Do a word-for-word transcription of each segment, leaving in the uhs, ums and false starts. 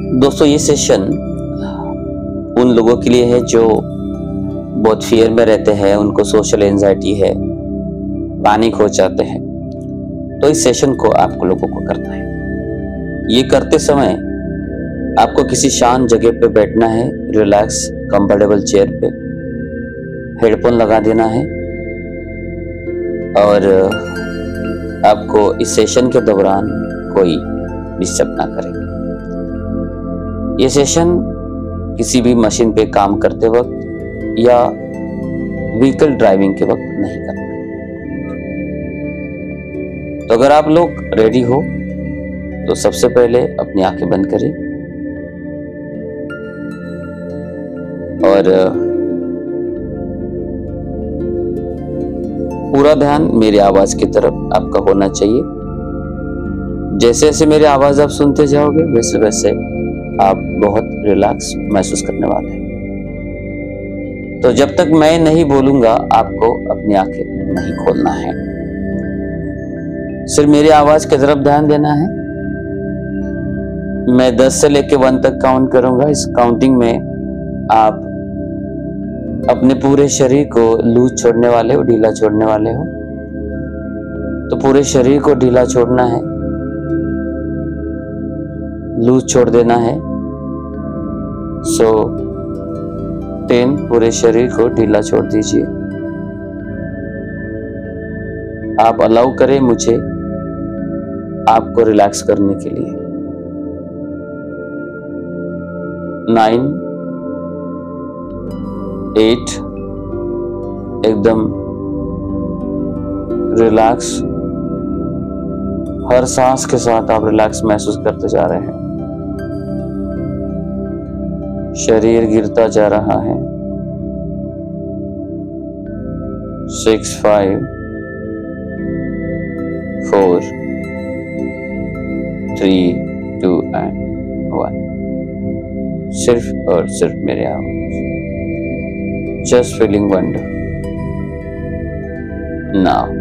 दोस्तों, ये सेशन उन लोगों के लिए है जो बहुत फियर में रहते हैं, उनको सोशल एंजाइटी है, पैनिक हो जाते हैं। तो इस सेशन को आपको लोगों को करना है। ये करते समय आपको किसी शांत जगह पे बैठना है, रिलैक्स कंफर्टेबल चेयर पे, हेडफोन लगा देना है और आपको इस सेशन के दौरान कोई डिस्टर्ब ना करे। ये सेशन किसी भी मशीन पे काम करते वक्त या व्हीकल ड्राइविंग के वक्त नहीं करना। तो अगर आप लोग रेडी हो तो सबसे पहले अपनी आंखें बंद करें और पूरा ध्यान मेरी आवाज की तरफ आपका होना चाहिए। जैसे जैसे मेरी आवाज आप सुनते जाओगे वैसे वैसे आप बहुत रिलैक्स महसूस करने वाले हैं। तो जब तक मैं नहीं बोलूंगा आपको अपनी आंखें नहीं खोलना है, सिर्फ मेरी आवाज की तरफ ध्यान देना है। मैं दस से लेकर वन तक काउंट करूंगा। इस काउंटिंग में आप अपने पूरे शरीर को लूज छोड़ने वाले हो, ढीला छोड़ने वाले हो। तो पूरे शरीर को ढीला छोड़ना है, लूज छोड़ देना है। सो टेन, पूरे शरीर को ढीला छोड़ दीजिए। आप अलाउ करें मुझे आपको रिलैक्स करने के लिए। नाइन, एट, एकदम रिलैक्स। हर सांस के साथ आप रिलैक्स महसूस करते जा रहे हैं। शरीर गिरता जा रहा है। Six, five, four, three, two and one. सिर्फ और सिर्फ मेरे आवाज, जस्ट फीलिंग वंडर नाउ।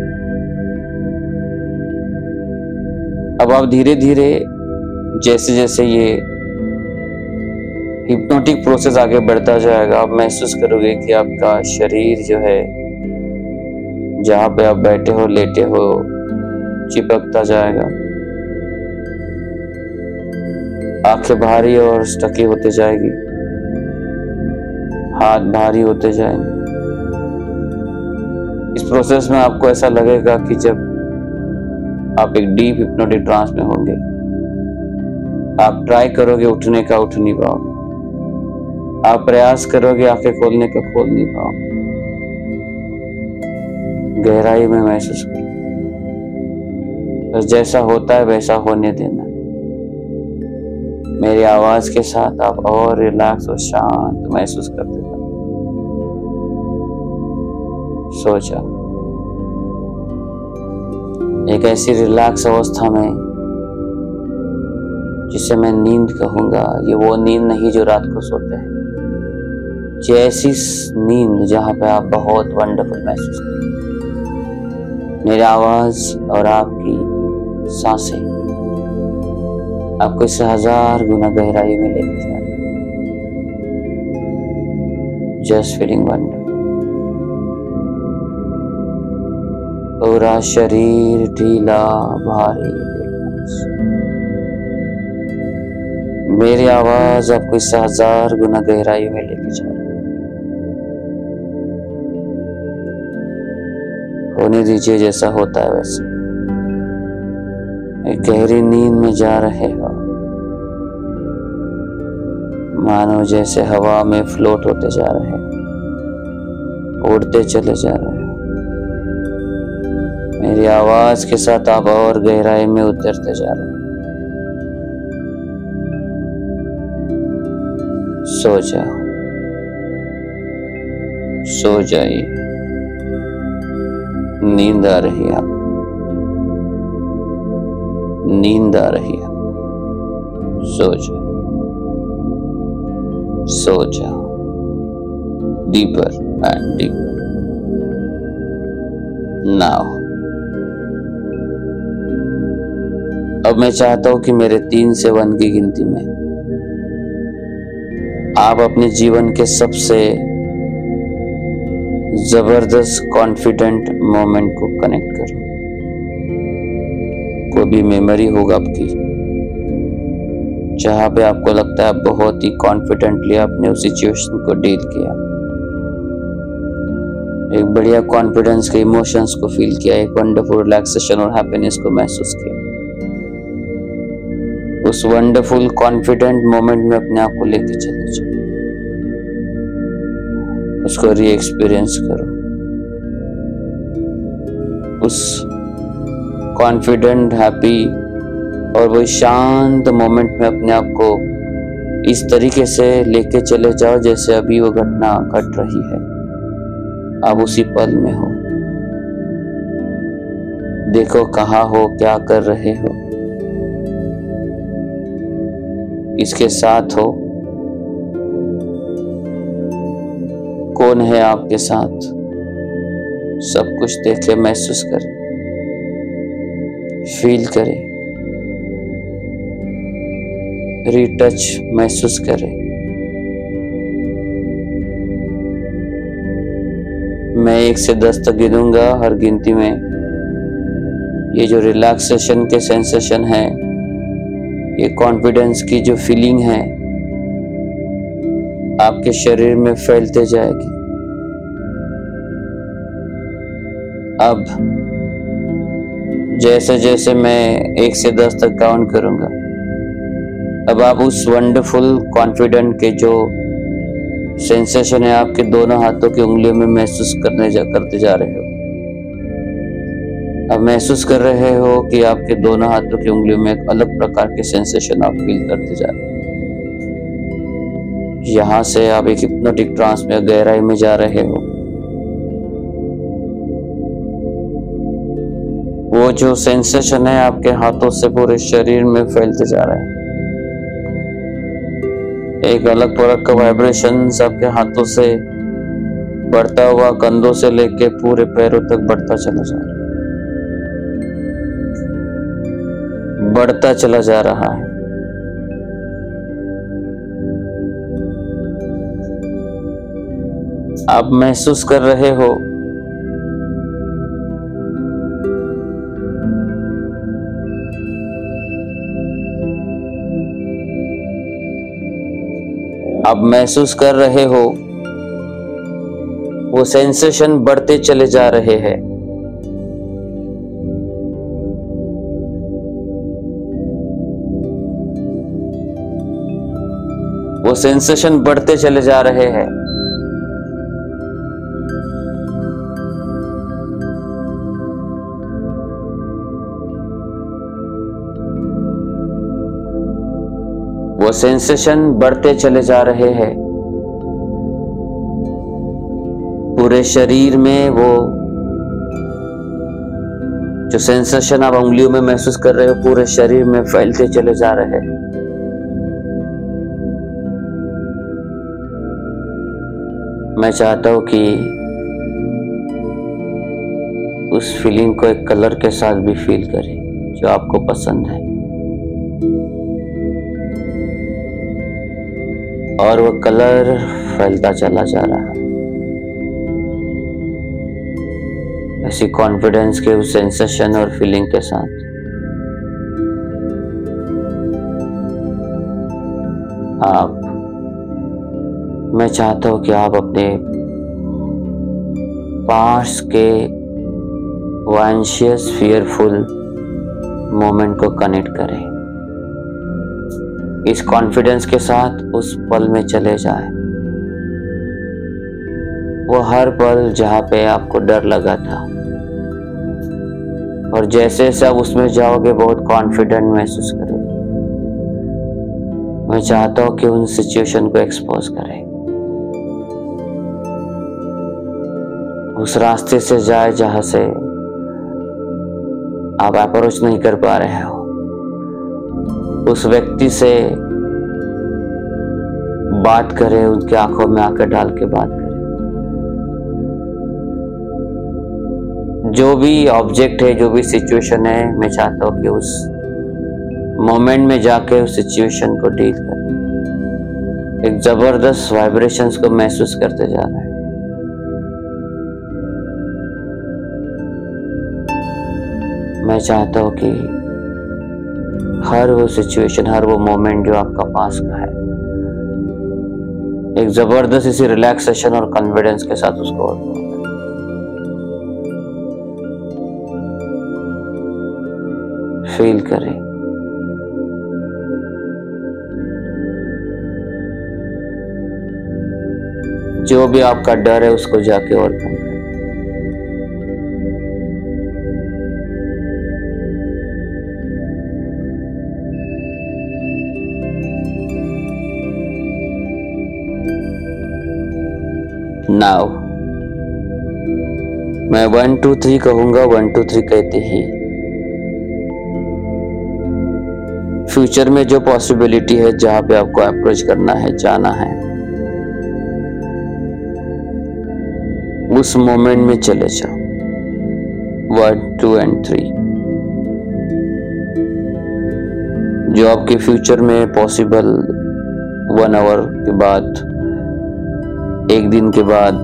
अब आप धीरे धीरे जैसे जैसे ये हिप्नोटिक प्रोसेस आगे बढ़ता जाएगा, आप महसूस करोगे कि आपका शरीर जो है, जहां पे आप बैठे हो, लेटे हो, चिपकता जाएगा। आंखें भारी और स्टकी होते जाएगी, हाथ भारी होते जाएंगे। इस प्रोसेस में आपको ऐसा लगेगा कि जब आप एक डीप हिप्नोटिक ट्रांस में होंगे। आप ट्राई करोगे उठने का, उठ नहीं पाओगे। आप प्रयास करोगे आंखें खोलने का, खोल नहीं पाओगे। गहराई में महसूस करो, बस जैसा होता है वैसा होने देना। मेरी आवाज के साथ आप और रिलैक्स और शांत महसूस करते जाओ। सो जाओ एक ऐसी रिलैक्स अवस्था में जिसे मैं नींद कहूंगा। ये वो नींद नहीं जो रात को सोते हैं, ये ऐसी नींद जहां पे आप बहुत वंडरफुल महसूस करें। मेरी आवाज और आपकी सांसें आपको इससे हजार गुना गहराई में लेके जा रही है। Just feeling wonder. पूरा शरीर ढीला भारी। मेरी आवाज आपको इससे हजार गुना गहराई में लेके जा रही है। होने दीजिए जैसा होता है वैसे। एक गहरी नींद में जा रहे हो, मानो जैसे हवा में फ्लोट होते जा रहे हो, उड़ते चले जा रहे हो। मेरी आवाज के साथ आप और गहराई में उतरते जा रहे हो। सो जाओ, सो जाइए। नींद आ रही है, नींद आ रही है। सो जाओ, सो जाओ। Deeper and deeper now. अब मैं चाहता हूं कि मेरे तीन से वन की गिनती में आप अपने जीवन के सबसे जबरदस्त कॉन्फिडेंट मोमेंट को कनेक्ट करो। कोई भी मेमोरी होगा आपकी जहां पे आपको लगता है बहुत ही कॉन्फिडेंटली आपने उस सिचुएशन को डील किया, एक बढ़िया कॉन्फिडेंस के इमोशंस को फील किया, एक वंडरफुल रिलैक्सेशन और हैप्पीनेस को महसूस किया। उस वंडरफुल कॉन्फिडेंट मोमेंट में अपने आप को लेके चले जाओ, उसको री एक्सपीरियंस करो। उस कॉन्फिडेंट, हैप्पी और वही शांत मोमेंट में अपने आप को इस तरीके से लेके चले जाओ जैसे अभी वो घटना घट रही है, आप उसी पल में हो। देखो कहाँ हो, क्या कर रहे हो, किसके साथ हो, कौन है आपके साथ, सब कुछ देखे, महसूस करें, फील करें, रीटच महसूस करें। मैं एक से दस तक गिनूंगा, हर गिनती में ये जो रिलैक्सेशन के सेंसेशन है, ये कॉन्फिडेंस की जो फीलिंग है आपके शरीर में फैलते जाएगी। अब जैसे जैसे मैं एक से दस तक काउंट करूंगा, अब आप उस वंडरफुल कॉन्फिडेंट के जो सेंसेशन है आपके दोनों हाथों की उंगलियों में महसूस करने जा करते जा रहे हो। अब महसूस कर रहे हो कि आपके दोनों हाथों की उंगलियों में एक अलग प्रकार के सेंसेशन आप फील करते जा रहे हो। यहां से आप एक हिप्नोटिक ट्रांस में, गहराई में जा रहे हो। वो जो सेंसेशन है आपके हाथों से पूरे शरीर में फैलते जा रहा है। एक अलग प्रकार का वाइब्रेशन आपके हाथों से बढ़ता हुआ कंधों से लेके पूरे पैरों तक बढ़ता चला जा रहा है, बढ़ता चला जा रहा है। आप महसूस कर रहे हो आप महसूस कर रहे हो वो सेंसेशन बढ़ते चले जा रहे हैं। वो सेंसेशन बढ़ते चले जा रहे हैं। वो सेंसेशन बढ़ते चले जा रहे हैं। पूरे शरीर में वो जो सेंसेशन आप उंगलियों में महसूस कर रहे हो पूरे शरीर में फैलते चले जा रहे हैं। मैं चाहता हूं कि उस फीलिंग को एक कलर के साथ भी फील करें जो आपको पसंद है, और वो कलर फैलता चला जा रहा है। ऐसी कॉन्फिडेंस के उस सेंसेशन और फीलिंग के साथ आप, मैं चाहता हूं कि आप अपने पास के एंशियस फियरफुल मोमेंट को कनेक्ट करें। इस कॉन्फिडेंस के साथ उस पल में चले जाएं। वो हर पल जहां पे आपको डर लगा था, और जैसे जैसे आप उसमें जाओगे बहुत कॉन्फिडेंट महसूस करोगे। मैं चाहता हूं कि उन सिचुएशन को एक्सपोज करें, उस रास्ते से जाए जहां से आप अप्रोच नहीं कर पा रहे हो। उस व्यक्ति से बात करें, उनकी आंखों में आंखें डाल के बात करें। जो भी ऑब्जेक्ट है, जो भी सिचुएशन है, मैं चाहता हूं कि उस मोमेंट में जाके उस सिचुएशन को डील करें, एक जबरदस्त वाइब्रेशंस को महसूस करते जा रहे हैं। मैं चाहता हूँ कि हर वो सिचुएशन, हर वो मोमेंट जो आपका पास का है, एक जबरदस्त इसी रिलैक्सेशन और कॉन्फिडेंस के साथ उसको फील करें। जो भी आपका डर है उसको जाके ओवरकम करें। नाउ मैं वन टू थ्री कहूंगा, वन टू थ्री कहते ही फ्यूचर में जो पॉसिबिलिटी है, जहां पे आपको अप्रोच करना है, जाना है, उस मोमेंट में चले जाओ। वन टू एंड थ्री जो आपके फ्यूचर में पॉसिबल, वन आवर के बाद, एक दिन के बाद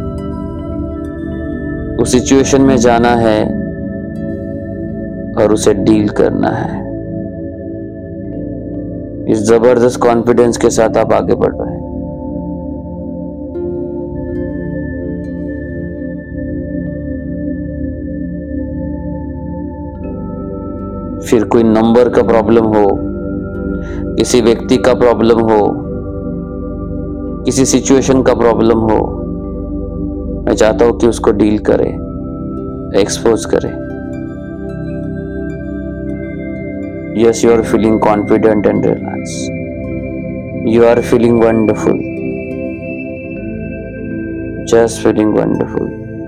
उस सिचुएशन में जाना है और उसे डील करना है। इस जबरदस्त कॉन्फिडेंस के साथ आप आगे बढ़ रहे हैं। फिर कोई नंबर का प्रॉब्लम हो, किसी व्यक्ति का प्रॉब्लम हो, किसी सिचुएशन का प्रॉब्लम हो, मैं चाहता हूं कि उसको डील करें, एक्सपोज करें। Yes, you are feeling confident and relax, you are feeling wonderful, just feeling wonderful,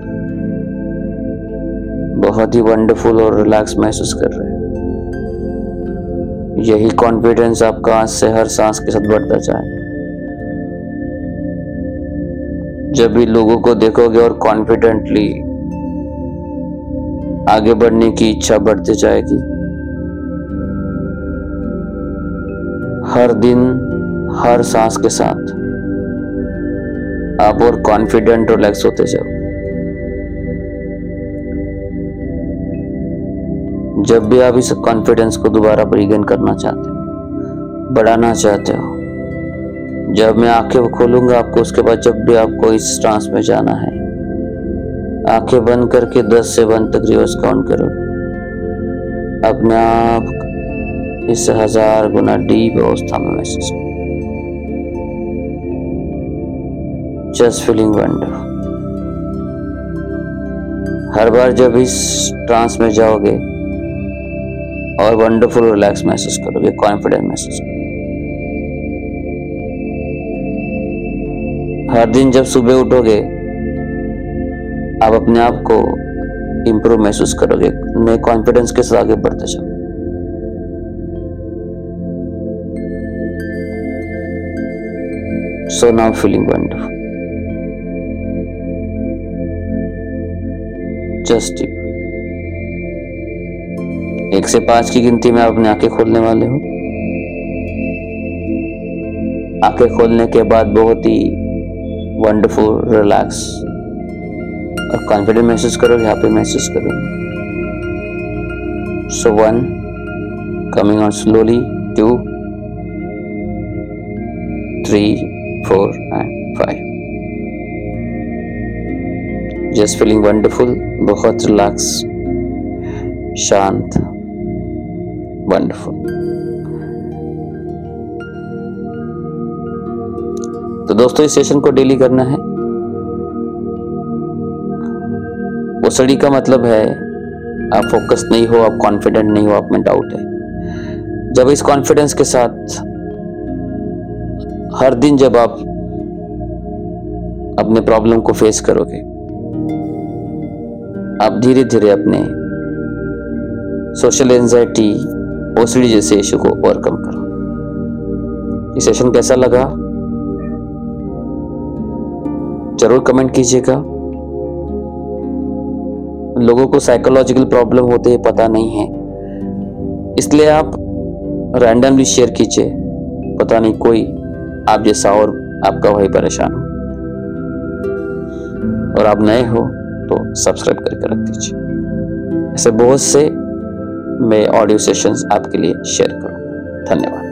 बहुत ही वंडरफुल और रिलैक्स महसूस कर रहे हैं। यही कॉन्फिडेंस आपका आज से हर सांस के साथ बढ़ता जाए। जब भी लोगों को देखोगे और कॉन्फिडेंटली आगे बढ़ने की इच्छा बढ़ती जाएगी। हर दिन, हर सांस के साथ आप और कॉन्फिडेंट, रिलैक्स होते जाओ। जब भी आप इस कॉन्फिडेंस को दोबारा रीगेन करना चाहते हो, बढ़ाना चाहते हो, जब मैं आंखें खोलूंगा आपको, उसके बाद जब भी आपको इस ट्रांस में जाना है, आंखें बंद करके दस से वन तक रिवर्स काउंट करो। अपने आप इस हजार गुना डीप अवस्था में महसूस करो। Just feeling wonderful. हर बार जब इस ट्रांस में जाओगे और वंडरफुल रिलैक्स महसूस करोगे, कॉन्फिडेंट महसूस करोगे। हर दिन जब सुबह उठोगे आप अपने आप को इंप्रूव महसूस करोगे, नए कॉन्फिडेंस के साथ आगे बढ़ते जाओ। So now feeling wonderful, just deep. एक से पांच की गिनती में आप अपनी आंखें खोलने वाले हो। आंखें खोलने के बाद बहुत ही वंडरफुल, रिलैक्स और कॉन्फिडेंट महसूस करोगे, यहाँ पे महसूस करोगे। So one, coming on slowly, two, three, four and five. Just feeling wonderful, बहुत रिलैक्स, शांत, वंडरफुल। तो दोस्तों, इस सेशन को डेली करना है। ओसीडी का मतलब है आप फोकस नहीं हो, आप कॉन्फिडेंट नहीं हो, आप में डाउट है। जब इस कॉन्फिडेंस के साथ हर दिन जब आप अपने प्रॉब्लम को फेस करोगे, आप धीरे धीरे अपने सोशल एंजाइटी, ओसीडी जैसे इश्यू को ओवरकम करो। ये सेशन कैसा लगा जरूर कमेंट कीजिएगा। लोगों को साइकोलॉजिकल प्रॉब्लम होते हैं, पता नहीं है, इसलिए आप रैंडमली शेयर कीजिए। पता नहीं कोई आप जैसा और आपका भाई परेशान हो, और आप नए हो तो सब्सक्राइब करके रख दीजिए। ऐसे बहुत से मैं ऑडियो सेशंस आपके लिए शेयर करूंगा। धन्यवाद।